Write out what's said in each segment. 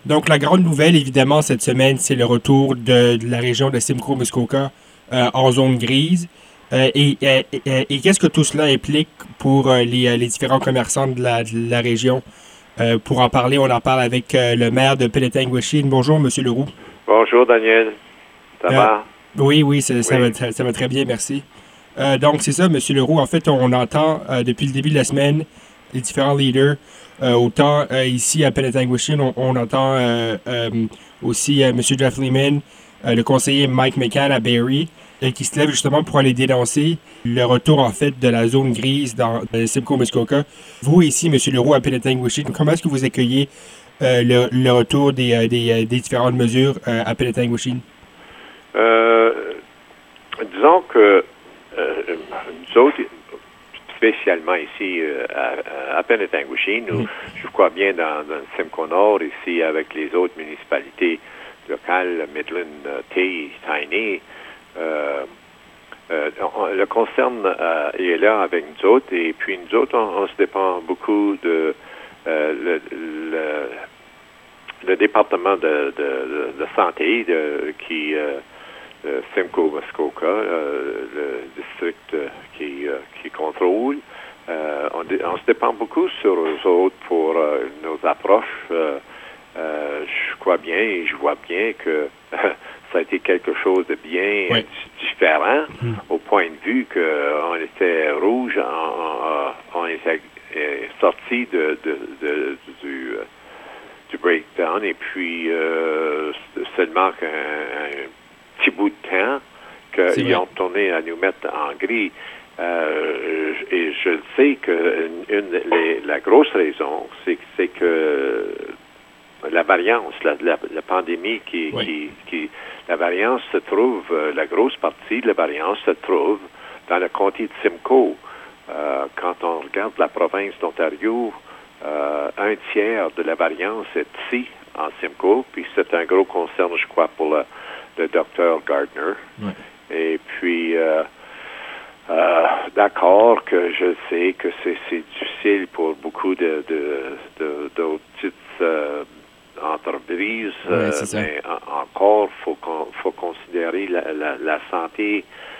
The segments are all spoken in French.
Donc, la grande nouvelle, évidemment, cette semaine, c'est le retour de la région de Simcoe-Muskoka en zone grise. Et qu'est-ce que tout cela implique pour les différents commerçants de la région? Pour en parler, on en parle avec le maire de Penetanguishene. Bonjour, M. Leroux. Bonjour, Daniel. Ça va? Oui, ça va très bien, merci. Donc, c'est ça, M. Leroux. En fait, on entend depuis le début de la semaine les différents leaders. Autant ici à Penetanguishene, on entend aussi M. Jeff Lehman, le conseiller Mike McCann à Barrie, qui se lève justement pour aller dénoncer le retour, en fait, de la zone grise dans Simcoe-Muskoka. Vous, ici, M. Leroux, à Penetanguishene, comment est-ce que vous accueillez le retour des différentes mesures à Penetanguishene? Disons que nous autres, spécialement ici à Penetanguishene, je crois bien dans Simcoe Nord, ici avec les autres municipalités locales, Midland, Tay, Tiny, le concerne est là avec nous autres, et puis nous autres, on se dépend beaucoup de le département de santé qui Simcoe-Muskoka, le district qui contrôle. On se dépend beaucoup sur eux autres pour nos approches. Je crois bien et je vois bien que ça a été quelque chose de bien différent au point de vue qu'on était rouge, on était sorti du breakdown, et puis seulement un petit bout de temps qu'ils ont tourné à nous mettre en gris. Et je le sais que la grosse raison, c'est que la variance, la pandémie la variance se trouve, la grosse partie de la variance se trouve dans le comté de Simcoe. Quand on regarde la province d'Ontario, un tiers de la variance est ici, en Simcoe, puis c'est un gros concern, je crois, pour le Dr. Gardner. Ouais. Et puis, d'accord que je sais que c'est difficile pour beaucoup d'autres petites entreprises, mais encore, faut considérer la santé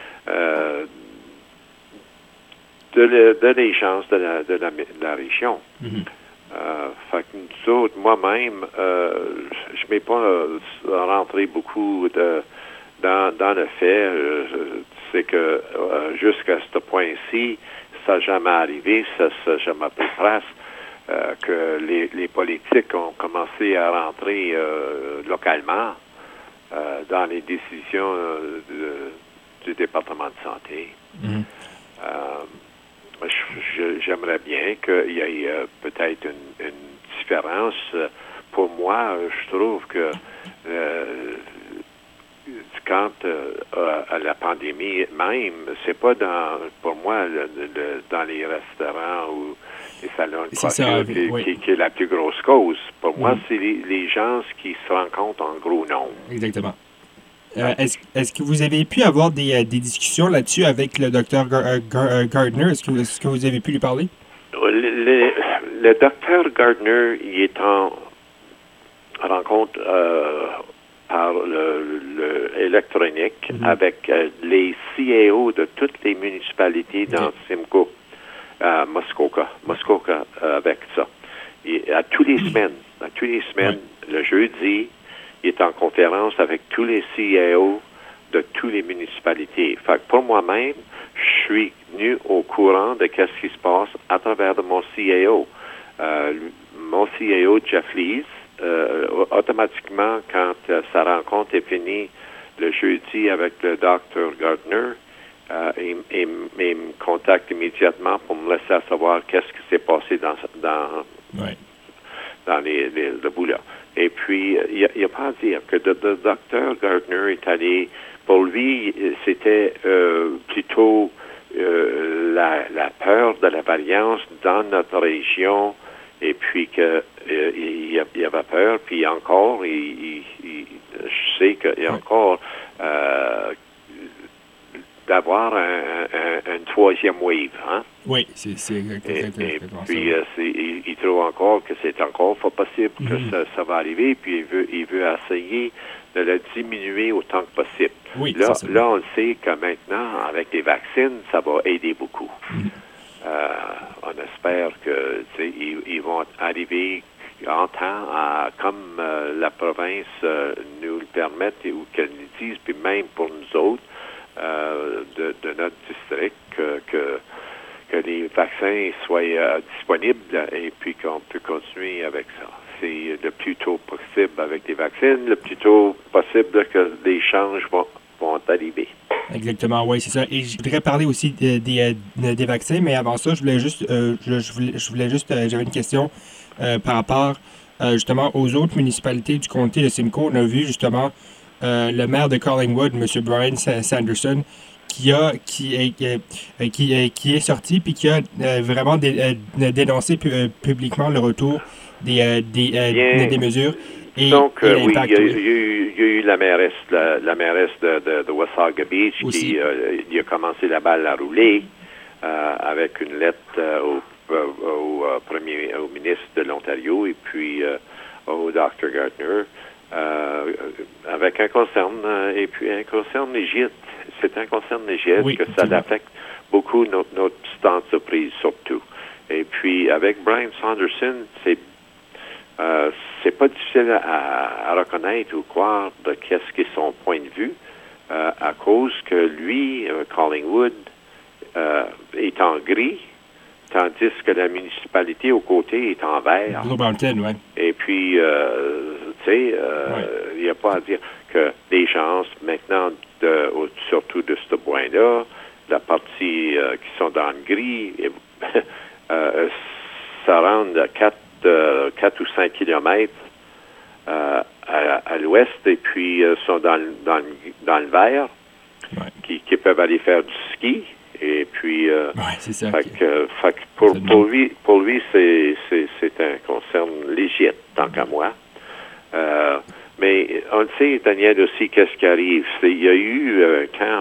de les gens de la région. Mm-hmm. Fait que nous autres, moi-même, je m'ai pas rentré beaucoup dans le fait. C'est que jusqu'à ce point-ci, ça n'a jamais arrivé, ça n'a jamais pris trace que les politiques ont commencé à rentrer localement dans les décisions du département de santé. Mm-hmm. J'aimerais bien qu'il y ait peut-être une différence. Pour moi, je trouve que quant à la pandémie même, c'est pas pour moi dans les restaurants ou les salons de coiffure qui est la plus grosse cause. Pour moi, c'est les gens qui se rencontrent en gros nombre. Exactement. Est-ce que vous avez pu avoir des discussions là-dessus avec le Dr. Gardner? Est-ce que vous avez pu lui parler? Le Dr. Gardner, il est en rencontre par l'électronique avec les CAO de toutes les municipalités dans Simcoe, Muskoka avec ça. Et à tous les semaines, le jeudi, il est en conférence avec tous les CAO de toutes les municipalités. Fait que pour moi-même, je suis venu au courant de ce qui se passe à travers de mon CAO. Mon CAO, Jeff Lees, automatiquement, quand sa rencontre est finie le jeudi avec le Dr. Gardner, il me contacte immédiatement pour me laisser savoir qu'est-ce qui s'est passé dans le bout là. Et puis, il n'y a pas à dire que le Dr. Gardner est allé, pour lui, c'était plutôt la peur de la variance dans notre région, et puis il avait peur, puis encore, je sais qu'il y a encore d'avoir une troisième wave. Hein? Oui, c'est exactement ça. Puis, il trouve encore que c'est encore pas possible que ça va arriver, puis il veut essayer de le diminuer autant que possible. Oui, là, on sait que maintenant, avec les vaccins, ça va aider beaucoup. On espère que ils vont arriver en temps, comme la province nous le permet ou qu'elle nous dise, puis même pour nous autres de notre district, que les vaccins soient disponibles et puis qu'on peut continuer avec ça. C'est le plus tôt possible avec les vaccins, le plus tôt possible que les changes vont arriver. Exactement, oui, c'est ça. Et je voudrais parler aussi des vaccins, mais avant ça, j'avais une question par rapport justement aux autres municipalités du comté de Simcoe. On a vu justement le maire de Collingwood, M. Brian Sanderson, qui est sorti puis qui a vraiment dénoncé publiquement le retour des mesures. Donc, oui, il y a eu la mairesse de Wasaga Beach qui a commencé la balle à rouler avec une lettre au ministre de l'Ontario et puis au Dr. Gardner avec un concern et puis un concern légit. C'est un concern légit que ça affecte beaucoup notre petite entreprise surtout. Et puis avec Brian Sanderson, c'est pas difficile à reconnaître ou croire de qu'est-ce qui est son point de vue à cause que lui, Collingwood, est en gris, tandis que la municipalité aux côtés est en vert. Blue Mountain, oui. Et puis, il n'y a pas à dire que les gens, maintenant, surtout de ce point-là, la partie qui sont dans le gris, ça rend 4 ou 5 kilomètres à l'ouest et puis sont dans le vert, qui peuvent aller faire du ski. Et puis, c'est ça. Pour lui, c'est un concern légit, tant qu'à moi. Mais on sait, Daniel, aussi, qu'est-ce qui arrive. Il y a eu un temps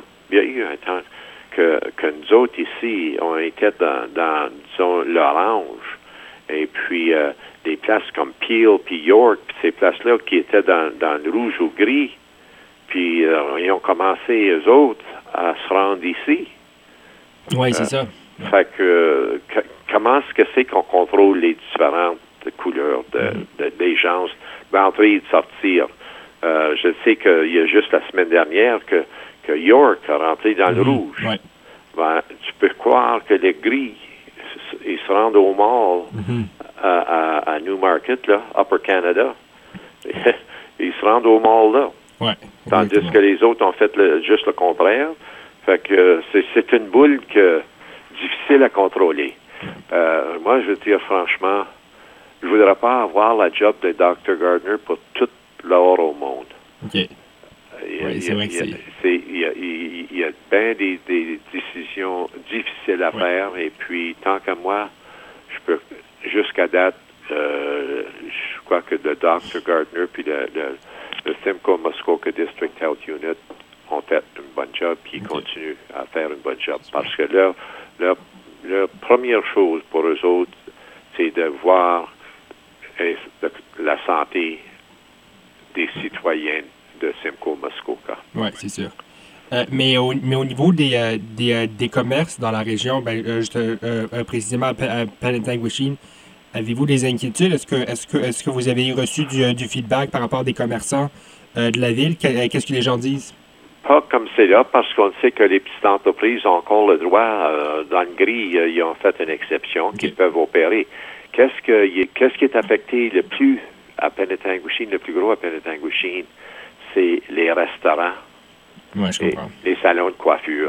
que nous autres ici, on était dans disons, l'orange. Et puis, des places comme Peel puis York, puis ces places-là qui étaient dans le rouge ou gris, puis ils ont commencé, eux autres, à se rendre ici. Oui, c'est ça. Fait que, comment est-ce que c'est qu'on contrôle les différentes couleurs des gens d'entrer et de sortir? Je sais qu'il y a juste la semaine dernière que York a rentré dans le rouge. Ouais. Ben, tu peux croire que les gris, ils se rendent au mall à Newmarket, là, Upper Canada. Ils se rendent au mall là. Ouais, tandis que les autres ont fait juste le contraire. Fait que c'est une boule difficile à contrôler. Moi, je veux dire franchement, je voudrais pas avoir la job de Dr. Gardner pour toute l'or au monde. OK. C'est vrai que il y a bien des décisions difficiles à faire, et puis tant qu'à moi, je peux jusqu'à date, je crois que le Dr. Gardner puis le Simcoe Muskoka District Health Unit ont fait une bonne job, puis ils continuent à faire une bonne job. Parce que là, la première chose pour eux autres, c'est de voir la santé des citoyens de Simcoe Muskoka. Oui, c'est sûr. Mais au niveau des commerces dans la région, précisément à Penetanguishene, avez-vous des inquiétudes? Est-ce que vous avez reçu du feedback par rapport à des commerçants de la ville? Qu'est-ce que les gens disent? Pas comme c'est là, parce qu'on sait que les petites entreprises ont encore le droit, dans le gris, ils ont fait une exception, qu'ils peuvent opérer. Qu'est-ce qui est affecté le plus à Penetanguishene, le plus gros à Penetanguishene? C'est les restaurants, les salons de coiffure.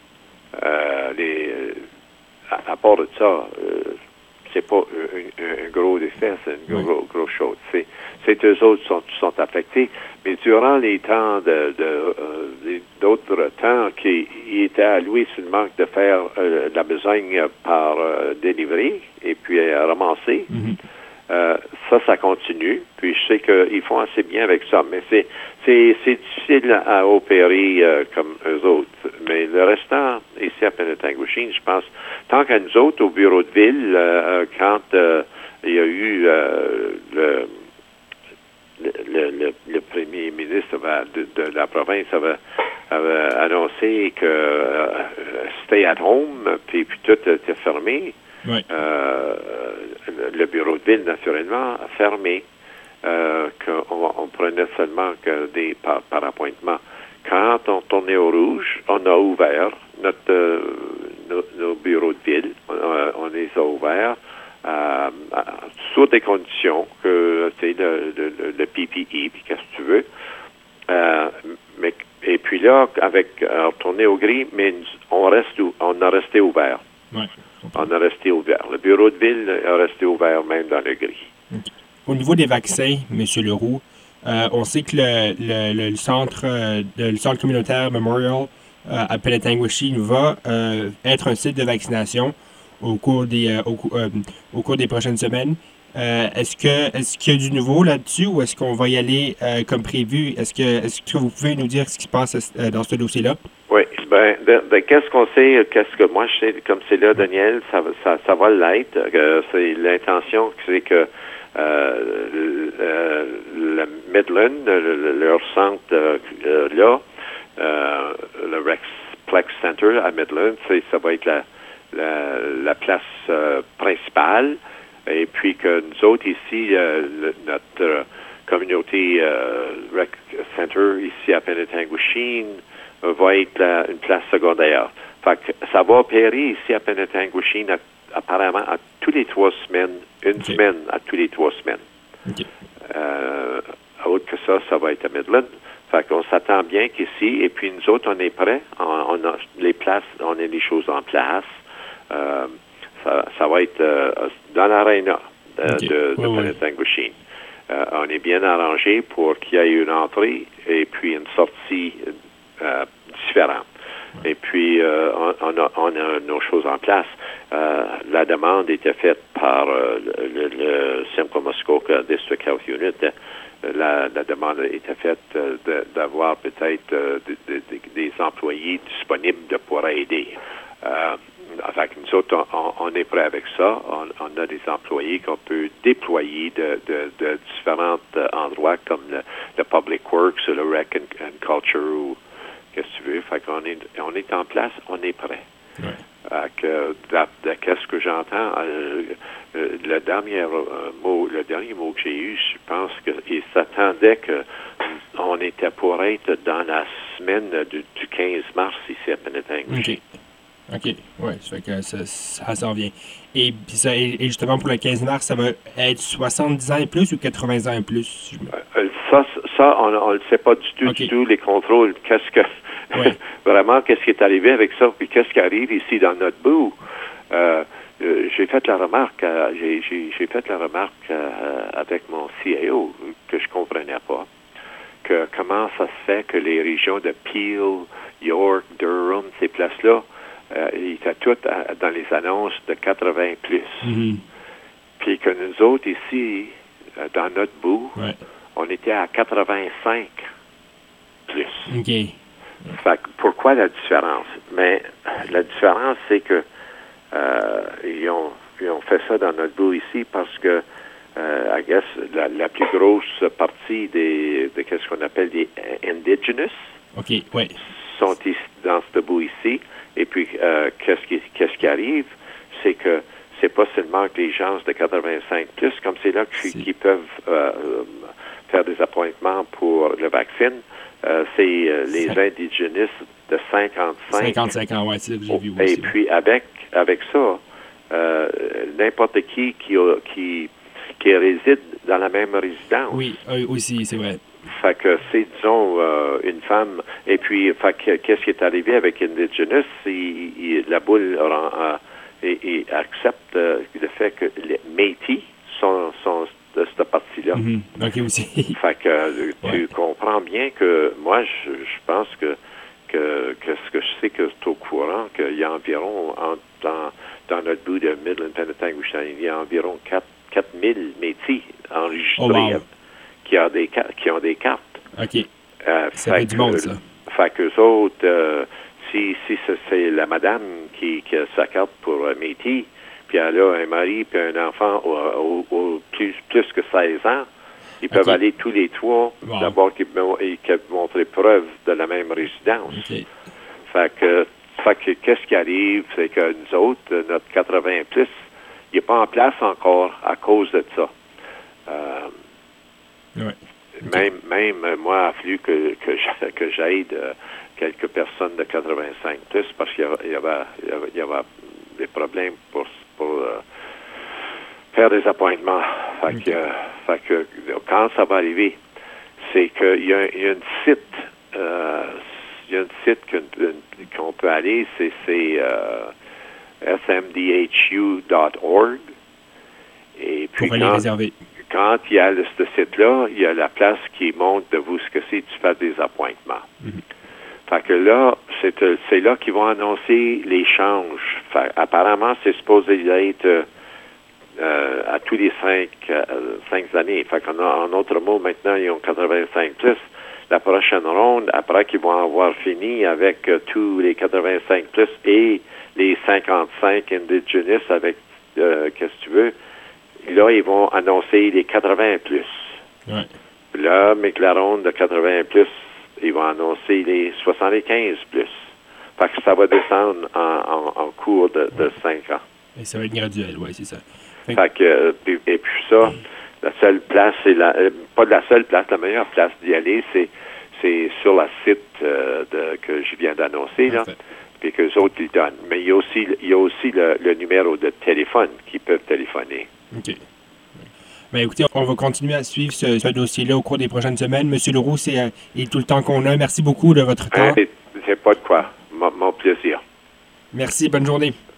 À part de ça, c'est pas un gros effet, c'est une grosse chose. C'est eux autres qui sont affectés. Mais durant les temps d'autres temps qui étaient alloués seulement de faire la besogne par délivrer et puis ramasser, ça continue. Puis je sais qu'ils font assez bien avec ça. Mais c'est difficile à opérer comme eux autres. mais le restant, ici à Penetanguishene, je pense, tant qu'à nous autres, au bureau de ville, quand il y a eu le premier ministre de la province avait annoncé que stay at home, puis tout était fermé. Oui. Le bureau de ville, naturellement, a fermé. Qu'on prenait seulement que des par appointement. Quand on tournait au rouge, on a ouvert nos bureaux de ville. On les a ouverts sur des conditions que c'est le PPE, puis qu'est-ce que tu veux. Et puis là, avec retourner au gris, mais on a resté ouvert. Ouais, on a resté ouvert. Le bureau de ville a resté ouvert même dans le gris. Okay. Au niveau des vaccins, M. Leroux, on sait que le centre communautaire Memorial à Penetanguishene va être un site de vaccination au cours des prochaines semaines. Est-ce qu'il y a du nouveau là-dessus ou est-ce qu'on va y aller comme prévu? Est-ce que vous pouvez nous dire ce qui se passe dans ce dossier-là? Oui, qu'est-ce qu'on sait, qu'est-ce que moi je sais, comme c'est là, Daniel, ça va l'être. C'est l'intention, c'est que le Midland, leur centre là, le Rexplex Center à Midland, ça va être la place principale. Et puis que nous autres ici, notre communauté Rec Center ici à Penetanguishene va être une place secondaire. Fait que ça va opérer ici à Penetanguishene apparemment à tous les 3 semaines, une semaine à tous les 3 semaines. Okay. Autre que ça va être à Midland. Fait qu'on s'attend bien qu'ici, et puis nous autres, on est prêts. On a les places, on a les choses en place. Ça va être dans l'aréna de Penetanguishene. On est bien arrangé pour qu'il y ait une entrée et puis une sortie différente. Et puis, on a nos choses en place. La demande était faite par le Simcoe Muskoka District Health Unit. La demande était faite d'avoir peut-être des employés disponibles pour aider. Avec nous autres, on est prêt avec ça. On a des employés qu'on peut déployer de différents endroits comme le Public Works, le Rec and Culture ou qu'est-ce que tu veux. Fait qu'on on est en place, on est prêt. Ouais. Qu'est-ce que j'entends? Le dernier mot que j'ai eu, je pense qu'il s'attendait qu'on était pour être dans la semaine du 15 mars ici à Penetanguishene. OK. Oui, ça fait que ça s'en vient. Et justement, pour le 15 mars, ça va être 70 ans et plus ou 80 ans et plus? Ça, on le sait pas du tout, les contrôles. Vraiment, qu'est-ce qui est arrivé avec ça? Puis qu'est-ce qui arrive ici dans notre bout? J'ai fait la remarque, avec mon CAO que je comprenais pas. Que comment ça se fait que les régions de Peel, York, Durham, ces places-là, il était tout dans les annonces de 80 plus. Mm-hmm. Puis que nous autres ici, dans notre bout, on était à 85 plus. OK. Fait que pourquoi la différence? Mais la différence, c'est que ils ont fait ça dans notre bout ici parce que I guess la plus grosse partie de qu'est-ce qu'on appelle des indigenous sont ici, dans ce bout ici. Et puis, qu'est-ce qui arrive, c'est que c'est pas seulement que les gens de 85 plus, comme c'est là qui peuvent faire des appointements pour le vaccin, c'est les indigenous de 55 ans, c'est ça que j'ai vu aussi. Et puis, avec ça, n'importe qui réside dans la même résidence. Oui, aussi, c'est vrai. Fait que c'est, disons, une femme. Et puis, qu'est-ce qui est arrivé avec Indigenous? La boule accepte le fait que les Métis sont de cette partie-là. Mm-hmm. OK, aussi. Fait que tu comprends bien que moi, je pense que ce que je sais que c'est au courant, qu'il y a environ, dans notre bout de Midland Penetanguishene, il y a environ 4000 Métis enregistrés. Qui ont des cartes. OK. Ça fait du monde, ça. Fait qu'eux autres, si c'est la madame qui a sa carte pour Métis, puis elle a un mari puis un enfant au plus que 16 ans, ils peuvent aller tous les trois, d'abord qu'ils montrent preuve de la même résidence. Okay. Fait que qu'est-ce qui arrive, c'est que nous autres, notre 80+, il n'est pas en place encore à cause de ça. Ouais. Okay. Même moi, il a fallu que j'aide quelques personnes de 85+, parce qu'il y avait des problèmes pour faire des appointements. Fait que quand ça va arriver, c'est qu'il y a un site, qu'on peut aller, c'est smdhu.org. Et puis pour aller réserver. Quand il y a ce site-là, il y a la place qui montre de vous ce que c'est, tu fais des appointements. Mm-hmm. Fait que là, c'est là qu'ils vont annoncer l'échange. Apparemment, c'est supposé être à tous les 5 années. Fait qu'en autre mot, maintenant, ils ont 85+. La prochaine ronde, après qu'ils vont avoir fini avec tous les 85+ et les 55 indigenous avec, qu'est-ce que tu veux, là, ils vont annoncer les 80+. Ouais. Là, mais que la ronde de 80+, ils vont annoncer les 75+. Fait que ça va descendre en cours de 5 ans. Et ça va être graduel, oui, c'est ça. Fait que, et puis ça, la seule place, pas la seule place, la meilleure place d'y aller, c'est sur la site que je viens d'annoncer, là, puis qu'eux autres, ils donnent. Mais il y a aussi le numéro de téléphone qu'ils peuvent téléphoner. OK. Bien, écoutez, on va continuer à suivre ce dossier-là au cours des prochaines semaines. Monsieur Leroux, c'est tout le temps qu'on a. Merci beaucoup de votre temps. C'est pas de quoi. Mon plaisir. Merci, bonne journée.